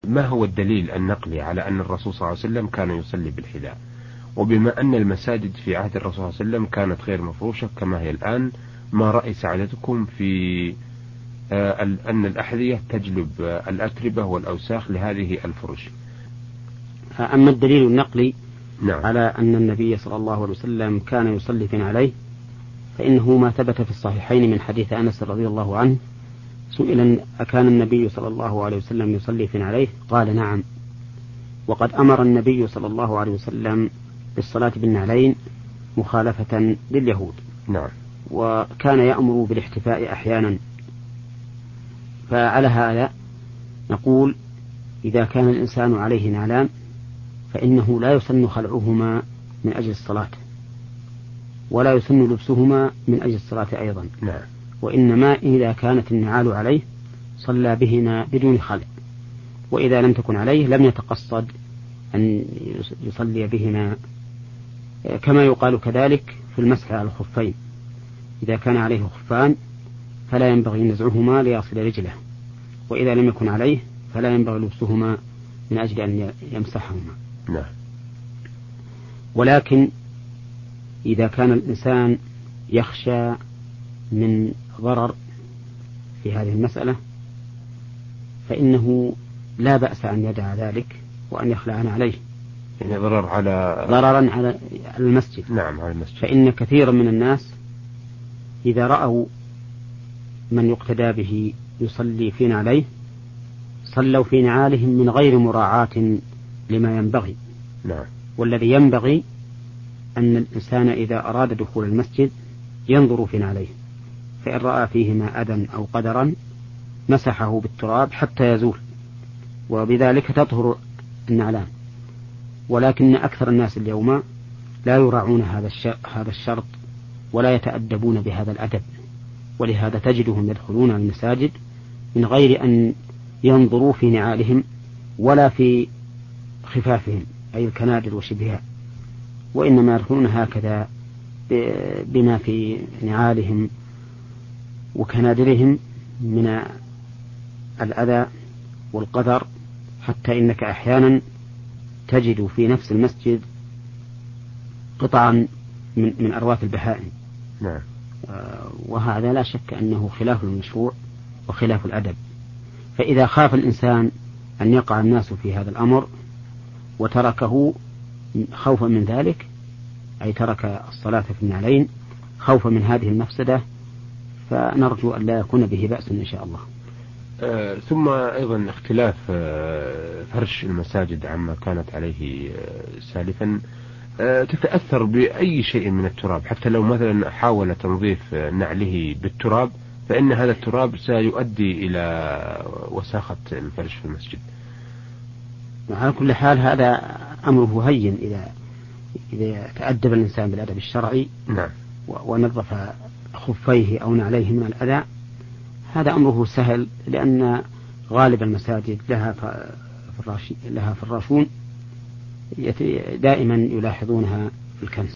ما هو الدليل النقلي على أن الرسول صلى الله عليه وسلم كان يصلي بالحذاء؟ وبما أن المساجد في عهد الرسول صلى الله عليه وسلم كانت غير مفروشة كما هي الآن، ما رأي سعادتكم في أن الأحذية تجلب الأتربة والأوساخ لهذه الفرش؟ أما الدليل النقلي نعم. على أن النبي صلى الله عليه وسلم كان يصلي في نعليه، فإنه ما ثبت في الصحيحين من حديث أنس رضي الله عنه، سئل أكان النبي صلى الله عليه وسلم يصلي في نعليه؟ قال نعم. وقد أمر النبي صلى الله عليه وسلم بالصلاة بالنعلين مخالفة لليهود. نعم. وكان يأمر بالاحتفاء أحيانا. فعلى هذا نقول إذا كان الإنسان عليه نعلان فإنه لا يسن خلعهما من أجل الصلاة، ولا يسن لبسهما من أجل الصلاة أيضا. نعم. وإنما إذا كانت النعال عليه صلى بهما بدون خلع، وإذا لم تكن عليه لم يتقصد أن يصلي بهما، كما يقال كذلك في المسح على الخفين، إذا كان عليه خفان فلا ينبغي نزعهما ليصل رجله، وإذا لم يكن عليه فلا ينبغي لبسهما من أجل أن يمسحهما. نعم. ولكن إذا كان الإنسان يخشى من ضرر في هذه المسألة فإنه لا بأس أن يدع ذلك وأن يخلعن عليه، يعني ضررا على المسجد. نعم، على المسجد. فإن كثيرا من الناس إذا رأوا من يقتدى به يصلي في نعليه صلوا في نعالهم من غير مراعاة لما ينبغي. نعم. والذي ينبغي أن الإنسان إذا أراد دخول المسجد ينظر في نعليه، فإن رأى فيهما أذى أو قدرا مسحه بالتراب حتى يزول، وبذلك تطهر النعلان. ولكن أكثر الناس اليوم لا يراعون هذا الشرط ولا يتأدبون بهذا الأدب، ولهذا تجدهم يدخلون المساجد من غير أن ينظروا في نعالهم ولا في خفافهم أي الكنادر وشبهها، وإنما يدخلون هكذا بما في نعالهم وكنادرهم من الأذى والقدر، حتى إنك أحيانا تجد في نفس المسجد قطعا من أرواث البهائم. نعم. وهذا لا شك أنه خلاف المشروع وخلاف الأدب. فإذا خاف الإنسان أن يقع الناس في هذا الأمر وتركه خوفا من ذلك، أي ترك الصلاة في النعلين خوفا من هذه المفسدة، فنرجو أن لا يكون به بأس إن شاء الله. ثم أيضا اختلاف فرش المساجد عما كانت عليه سالفا، تتأثر بأي شيء من التراب، حتى لو مثلا حاول تنظيف نعله بالتراب فإن هذا التراب سيؤدي إلى وساخة الفرش في المسجد. على كل حال هذا أمره هين إذا تأدب الإنسان بالأدب الشرعي. نعم. ونظف خفيه أو نعليه من الأذى، هذا أمره سهل، لأن غالب المساجد لها فراشون دائما يلاحظونها في الكنس.